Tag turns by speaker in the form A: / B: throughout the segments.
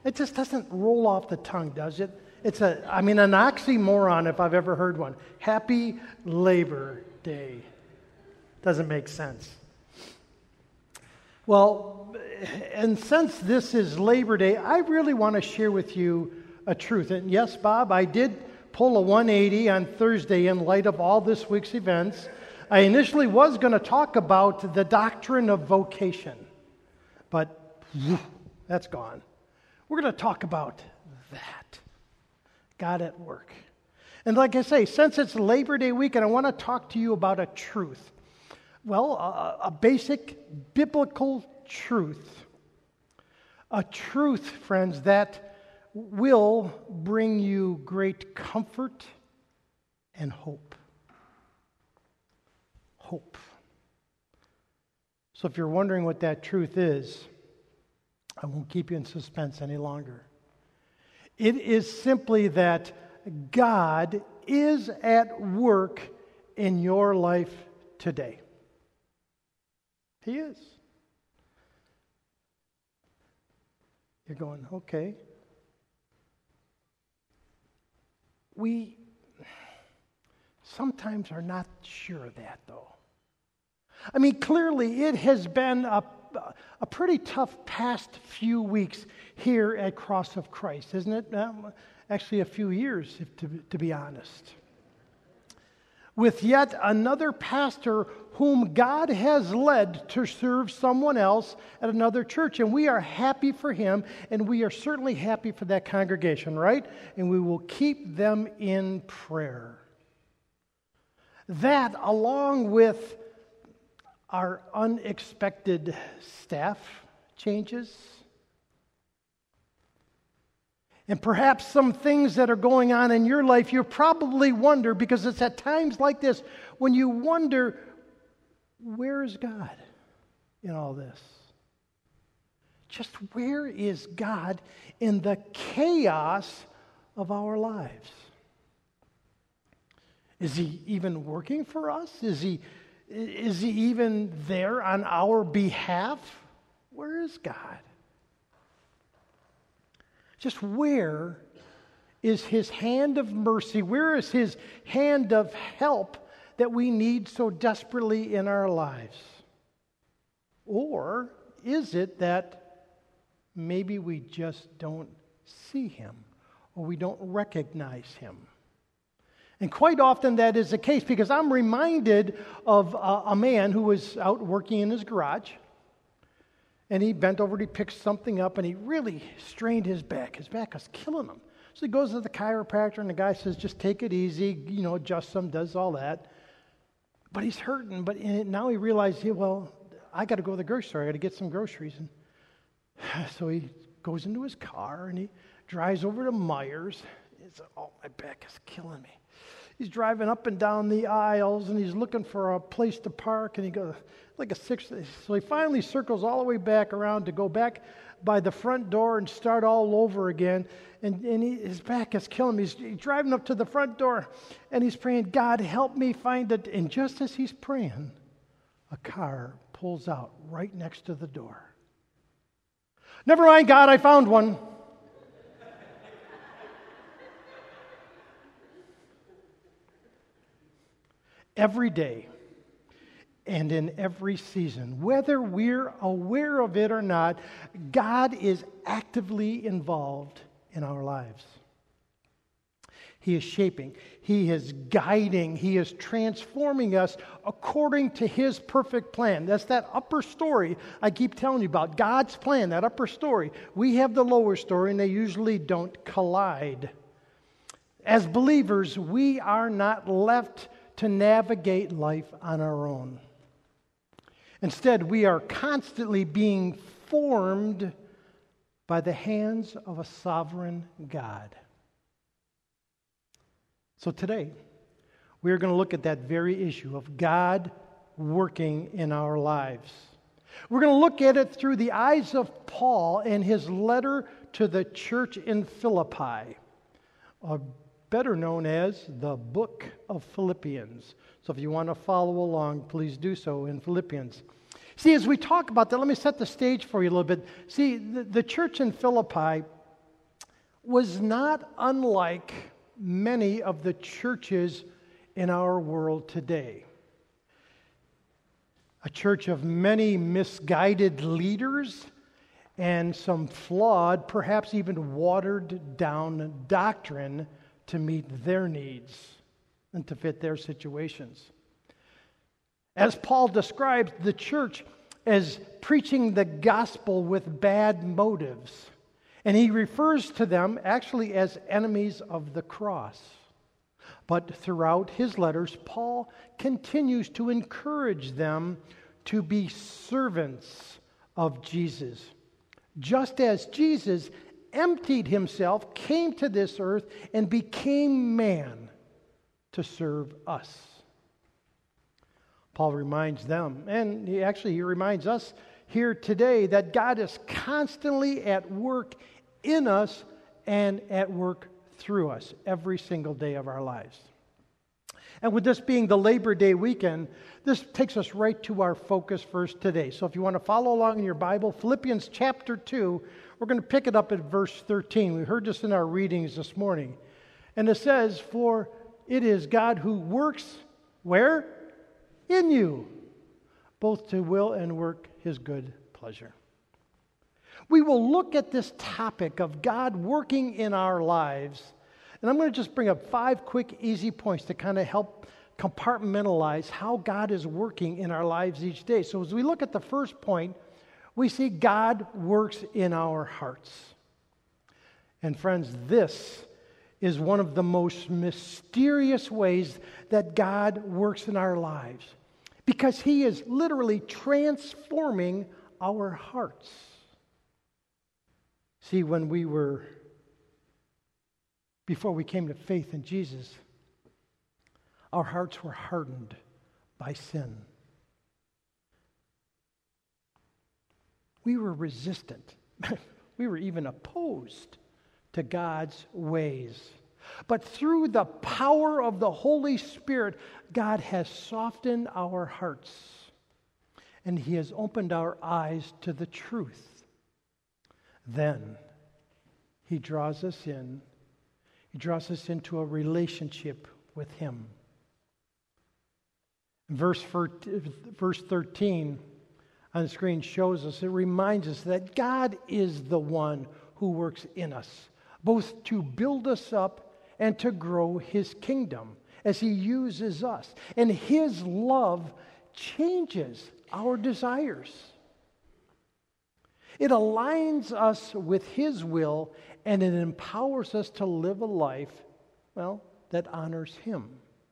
A: It just doesn't roll off the tongue, does it? It's an oxymoron if I've ever heard one. Happy Labor Day. Doesn't make sense. Well, and since this is Labor Day, I really want to share with you a truth. And yes, Bob, I did pull a 180 on Thursday in light of all this week's events. I initially was going to talk about the doctrine of vocation, but that's gone. We're going to talk about that. God at work. And like I say, since it's Labor Day weekend, I want to talk to you about a truth. Well, a basic biblical truth. A truth, friends, that will bring you great comfort and hope. Hope. So if you're wondering what that truth is, I won't keep you in suspense any longer. It is simply that God is at work in your life today. He is. You're going, okay. We sometimes are not sure of that, though. I mean, clearly it has been a pretty tough past few weeks here at Cross of Christ, isn't it? Actually, a few years, to be honest. With yet another pastor whom God has led to serve someone else at another church. And we are happy for him, and we are certainly happy for that congregation, right? And we will keep them in prayer. That, along with our unexpected staff changes, and perhaps some things that are going on in your life, you probably wonder, because it's at times like this when you wonder, where is God in all this? Just where is God in the chaos of our lives? Is he even working for us? Is he even there on our behalf? Where is God? Just where is his hand of mercy? Where is his hand of help that we need so desperately in our lives? Or is it that maybe we just don't see him or we don't recognize him? And quite often that is the case, because I'm reminded of a man who was out working in his garage. And he bent over, he picked something up, and he really strained his back. His back was killing him. So he goes to the chiropractor, and the guy says, just take it easy, adjust some, does all that. But he's hurting, but now he realized, I got to go to the grocery store. I got to get some groceries. And so he goes into his car, and he drives over to Myers. He says, my back is killing me. He's driving up and down the aisles, and he's looking for a place to park, and he goes, like a six. So he finally circles all the way back around to go back by the front door and start all over again. And his back is killing him. He's driving up to the front door, and he's praying, God, help me find it. And just as he's praying, a car pulls out right next to the door. Never mind, God, I found one. Every day and in every season, whether we're aware of it or not, God is actively involved in our lives. He is shaping, he is guiding, he is transforming us according to his perfect plan. That's that upper story I keep telling you about, God's plan, that upper story. We have the lower story, and they usually don't collide. As believers, we are not left to navigate life on our own. Instead, we are constantly being formed by the hands of a sovereign God. So today, we are going to look at that very issue of God working in our lives. We're going to look at it through the eyes of Paul and his letter to the church in Philippi, better known as the book of Philippians. So if you want to follow along, please do so in Philippians. See, as we talk about that, let me set the stage for you a little bit. See, the church in Philippi, was not unlike many of the churches in our world today. A church of many misguided leaders and some flawed, perhaps even watered down doctrine to meet their needs and to fit their situations. As Paul describes the church as preaching the gospel with bad motives, and he refers to them actually as enemies of the cross. But throughout his letters, Paul continues to encourage them to be servants of Jesus. Just as Jesus emptied himself, came to this earth, and became man to serve us. Paul reminds them, and he reminds us here today, that God is constantly at work in us and at work through us every single day of our lives. And with this being the Labor Day weekend, this takes us right to our focus verse today. So if you want to follow along in your Bible, Philippians chapter 2, we're going to pick it up at verse 13. We heard this in our readings this morning. And it says, "For it is God who works," where? In you, both to will and work his good pleasure. We will look at this topic of God working in our lives. And I'm going to just bring up 5 quick, easy points to kind of help compartmentalize how God is working in our lives each day. So as we look at the first point, we see God works in our hearts. And friends, this is one of the most mysterious ways that God works in our lives, because he is literally transforming our hearts. See, before we came to faith in Jesus, our hearts were hardened by sin. We were resistant. We were even opposed to God's ways. But through the power of the Holy Spirit, God has softened our hearts, and he has opened our eyes to the truth. Then he draws us in. He draws us into a relationship with him. Verse 13 on the screen shows us, it reminds us that God is the one who works in us, both to build us up and to grow his kingdom as he uses us. And his love changes our desires. It aligns us with his will, and it empowers us to live a life, that honors him.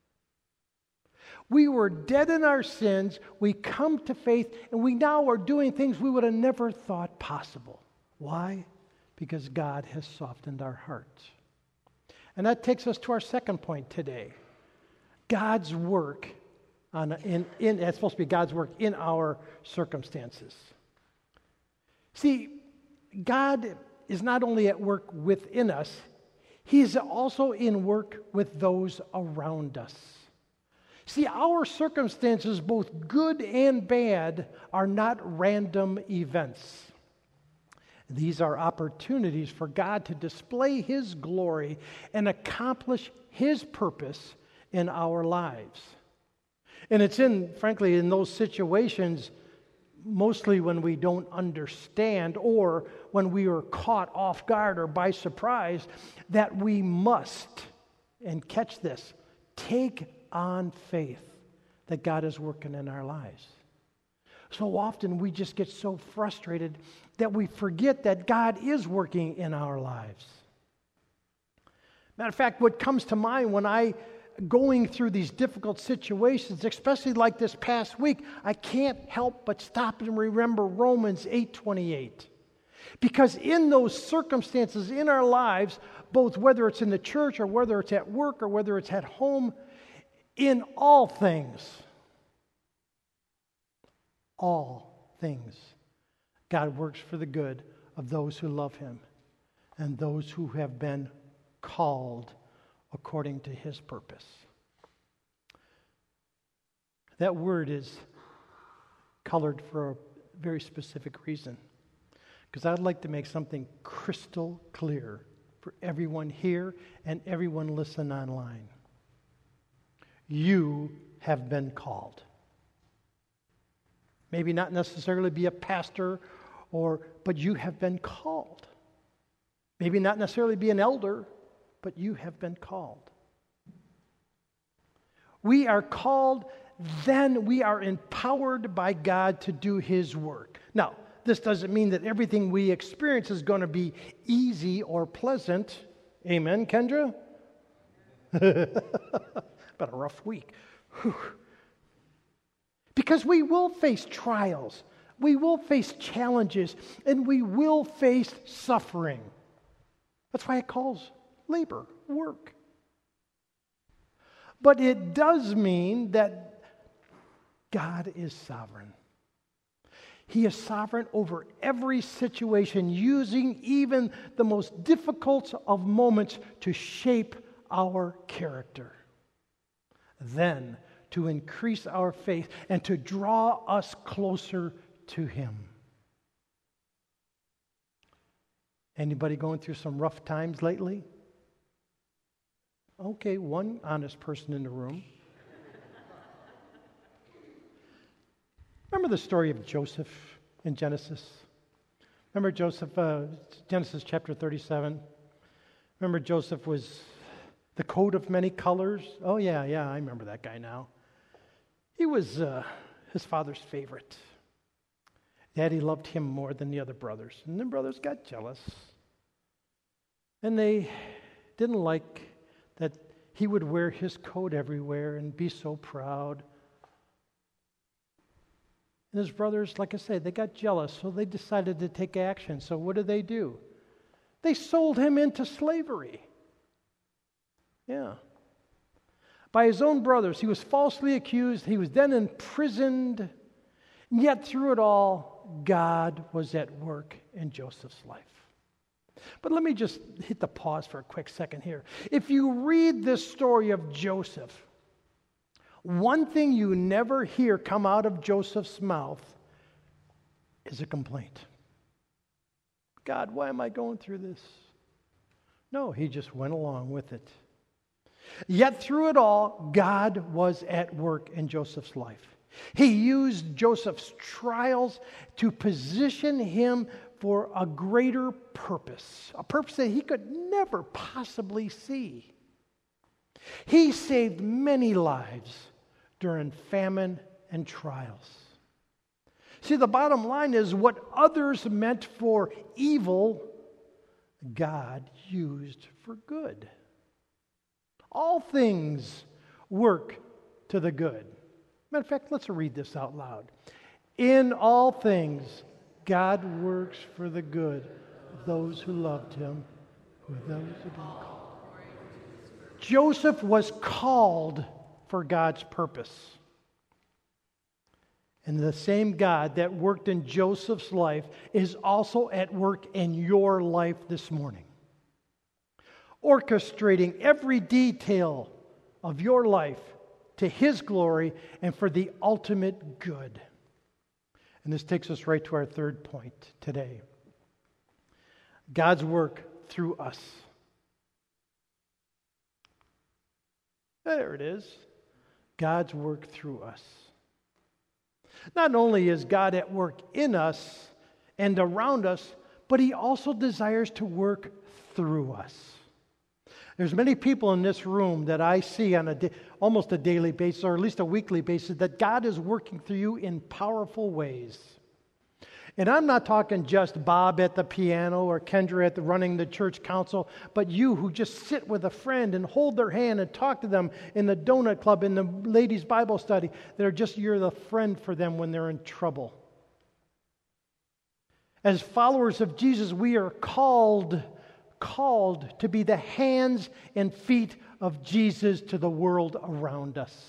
A: We were dead in our sins. We come to faith, and we now are doing things we would have never thought possible. Why? Because God has softened our hearts. And that takes us to our second point today. God's work it's supposed to be God's work in our circumstances. See, God is not only at work within us, he's also in work with those around us. See, our circumstances, both good and bad, are not random events. These are opportunities for God to display his glory and accomplish his purpose in our lives. And it's frankly, in those situations, mostly when we don't understand or when we are caught off guard or by surprise, that we must, and catch this, take on faith that God is working in our lives. So often we just get so frustrated that we forget that God is working in our lives. Matter of fact, what comes to mind when I going through these difficult situations, especially like this past week, I can't help but stop and remember Romans 8:28. Because in those circumstances in our lives, both whether it's in the church or whether it's at work or whether it's at home, in all things, God works for the good of those who love him and those who have been called according to his purpose. That word is colored for a very specific reason, because I'd like to make something crystal clear for everyone here and everyone listening online. You have been called. Maybe not necessarily be a pastor, but you have been called. Maybe not necessarily be an elder, but you have been called. We are called, then we are empowered by God to do His work. Now, this doesn't mean that everything we experience is going to be easy or pleasant. Amen, Kendra? Been a rough week. Whew. Because we will face trials, we will face challenges, and we will face suffering. That's why it calls labor, work. But it does mean that God is sovereign. He is sovereign over every situation, using even the most difficult of moments to shape our character. Then, to increase our faith and to draw us closer to Him. Anybody going through some rough times lately? Okay, one honest person in the room. Remember the story of Joseph in Genesis? Remember Joseph, Genesis chapter 37? Remember Joseph was the coat of many colors? Oh, yeah, I remember that guy now. He was his father's favorite. Daddy loved him more than the other brothers. And the brothers got jealous. And they didn't like that he would wear his coat everywhere and be so proud. And his brothers, like I said, they got jealous, so they decided to take action. So what did? They sold him into slavery. Yeah. By his own brothers. He was falsely accused. He was then imprisoned. Yet through it all, God was at work in Joseph's life. But let me just hit the pause for a quick second here. If you read this story of Joseph, one thing you never hear come out of Joseph's mouth is a complaint. God, why am I going through this? No, he just went along with it. Yet through it all, God was at work in Joseph's life. He used Joseph's trials to position him for a greater purpose, a purpose that he could never possibly see. He saved many lives during famine and trials. See, the bottom line is what others meant for evil, God used for good. All things work to the good. Matter of fact, let's read this out loud. In all things, God works for the good of those who loved Him, with those who been called. Joseph was called for God's purpose. And the same God that worked in Joseph's life is also at work in your life this morning, orchestrating every detail of your life to His glory and for the ultimate good. And this takes us right to our third point today. God's work through us. There it is. God's work through us. Not only is God at work in us and around us, but He also desires to work through us. There's many people in this room that I see on almost a daily basis, or at least a weekly basis, that God is working through you in powerful ways. And I'm not talking just Bob at the piano or Kendra running the church council, but you who just sit with a friend and hold their hand and talk to them in the donut club, in the ladies' Bible study, you're the friend for them when they're in trouble. As followers of Jesus, we are called to be the hands and feet of Jesus to the world around us.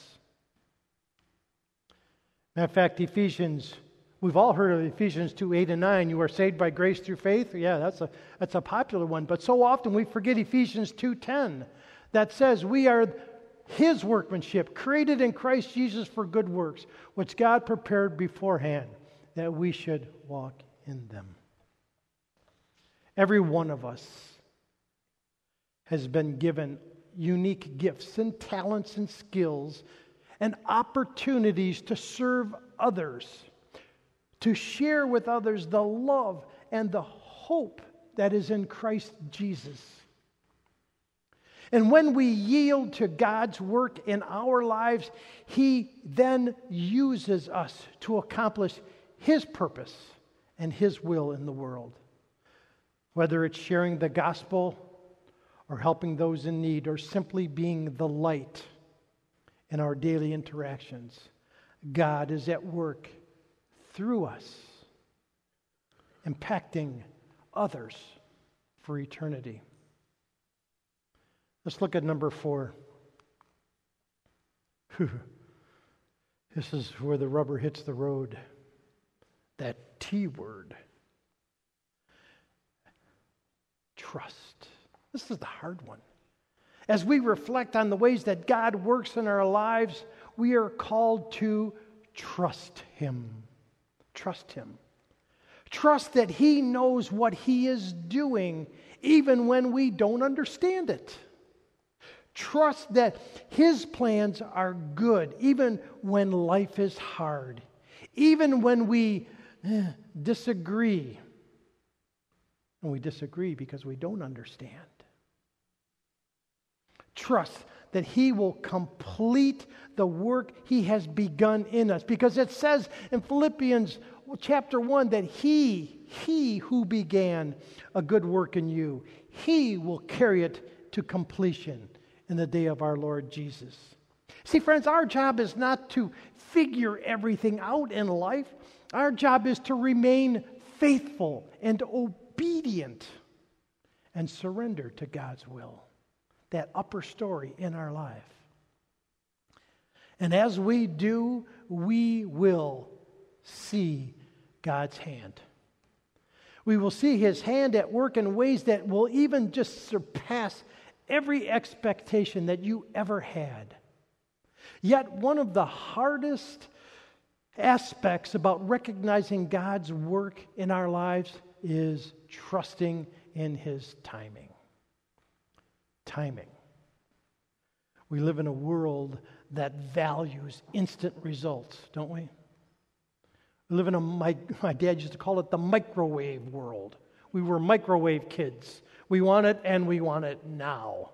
A: Matter of fact, we've all heard of Ephesians 2:8-9. You are saved by grace through faith. Yeah, that's a popular one. But so often we forget Ephesians 2:10 that says we are His workmanship, created in Christ Jesus for good works, which God prepared beforehand that we should walk in them. Every one of us has been given unique gifts and talents and skills and opportunities to serve others, to share with others the love and the hope that is in Christ Jesus. And when we yield to God's work in our lives, He then uses us to accomplish His purpose and His will in the world. Whether it's sharing the gospel or helping those in need or simply being the light in our daily interactions, God is at work through us, impacting others for eternity. Let's look at number 4. This is where the rubber hits the road. That T word. Trust. This is the hard one. As we reflect on the ways that God works in our lives, we are called to trust Him. Trust Him. Trust that He knows what He is doing, even when we don't understand it. Trust that His plans are good, even when life is hard, even when we disagree. And we disagree because we don't understand. Trust that He will complete the work He has begun in us. Because it says in Philippians chapter 1 that He who began a good work in you, He will carry it to completion in the day of our Lord Jesus. See, friends, our job is not to figure everything out in life. Our job is to remain faithful and obedient and surrender to God's will, that upper story in our life. And as we do, we will see God's hand. We will see His hand at work in ways that will even just surpass every expectation that you ever had. Yet one of the hardest aspects about recognizing God's work in our lives is trusting in His timing. Timing. We live in a world that values instant results, don't we? We live in my dad used to call it the microwave world. We were microwave kids. We want it and we want it now.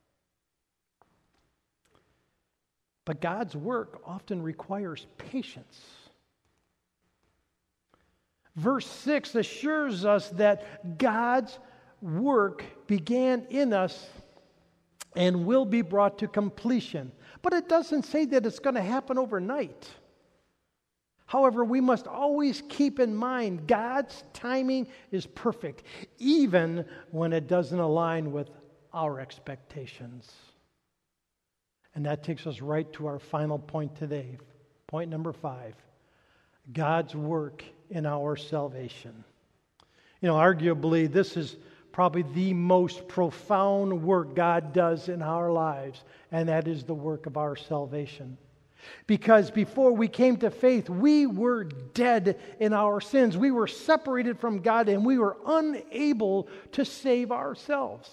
A: But God's work often requires patience. Verse 6 assures us that God's work began in us and will be brought to completion. But it doesn't say that it's going to happen overnight. However, we must always keep in mind God's timing is perfect, even when it doesn't align with our expectations. And that takes us right to our final point today. Point number 5. God's work in our salvation. You know, arguably, this is probably the most profound work God does in our lives, and that is the work of our salvation. Because before we came to faith, we were dead in our sins. We were separated from God, and we were unable to save ourselves.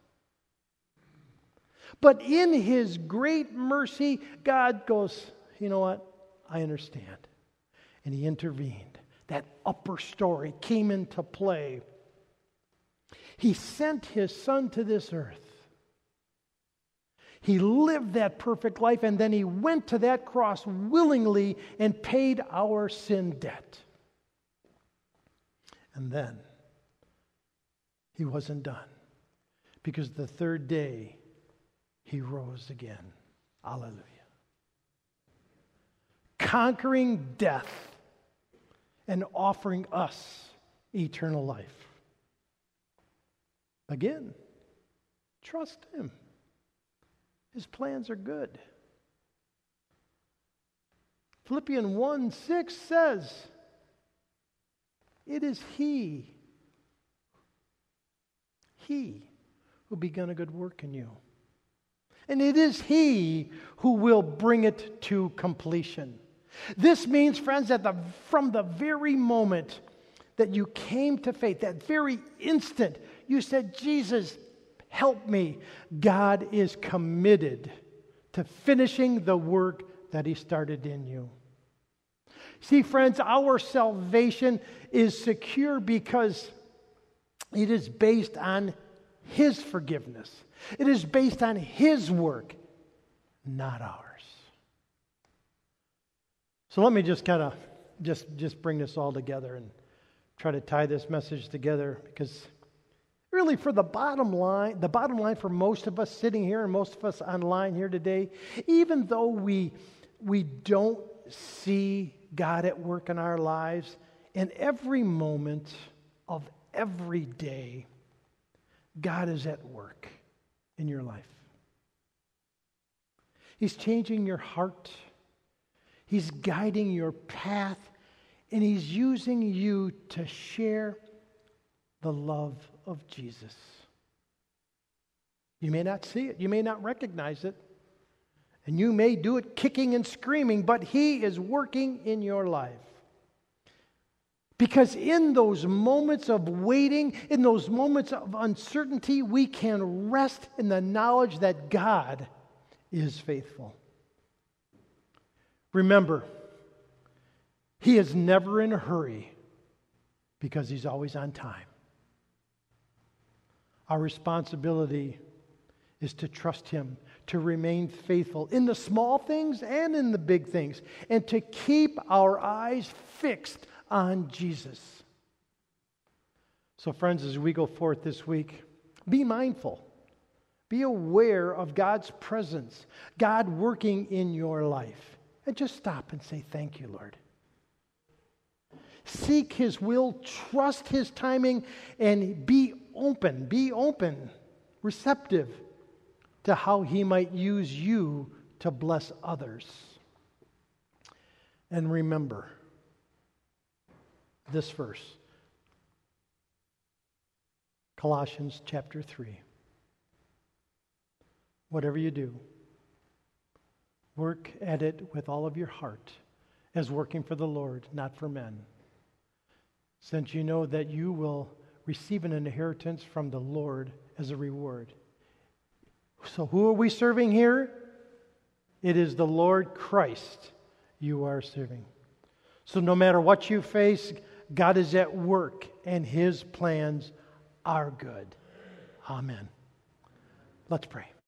A: But in His great mercy, God goes, you know what? I understand. And He intervened. That upper story came into play. He sent His Son to this earth. He lived that perfect life, and then He went to that cross willingly and paid our sin debt. And then He wasn't done, because the third day He rose again. Hallelujah. Conquering death and offering us eternal life. Again, trust Him. His plans are good. Philippians 1:6 says, it is He who begun a good work in you. And it is He who will bring it to completion. This means, friends, that from the very moment that you came to faith, that very instant you said, Jesus, help me. God is committed to finishing the work that He started in you. See, friends, our salvation is secure because it is based on His forgiveness. It is based on His work, not ours. So let me just kind of just bring this all together and try to tie this message together, because really for the bottom line for most of us sitting here and most of us online here today, even though we don't see God at work in our lives, in every moment of every day, God is at work in your life. He's changing your heart. He's guiding your path, and He's using you to share the love of Jesus. You may not see it. You may not recognize it. And you may do it kicking and screaming, but He is working in your life. Because in those moments of waiting, in those moments of uncertainty, we can rest in the knowledge that God is faithful. Remember, He is never in a hurry because He's always on time. Our responsibility is to trust Him, to remain faithful in the small things and in the big things, and to keep our eyes fixed on Jesus. So friends, as we go forth this week, be mindful. Be aware of God's presence, God working in your life. And just stop and say, thank you, Lord. Seek His will, trust His timing, and be open, receptive to how He might use you to bless others. And remember this verse, Colossians chapter 3. Whatever you do, work at it with all of your heart, as working for the Lord, not for men, since you know that you will receive an inheritance from the Lord as a reward. So who are we serving here? It is the Lord Christ you are serving. So no matter what you face, God is at work, and His plans are good. Amen. Let's pray.